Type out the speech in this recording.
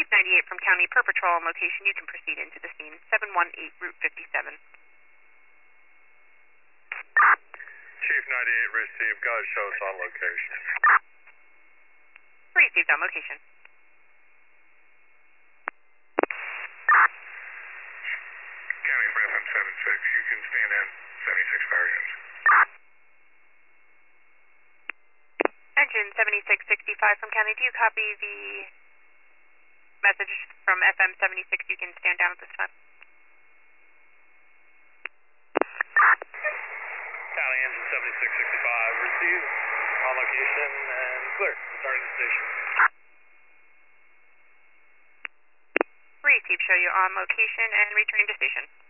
Chief 98 from County per patrol on location. You can proceed into the scene. 718 Route 57. Chief 98 received. Guys, show us on location. Received on location. County for FM 76. You can stand in 76 fire units. Engine 7665 from County. Do you copy the message from FM 76? You can stand down at this time. County engine 7665 received on location and clear. Returning to station. Receive, show you on location and returning to station.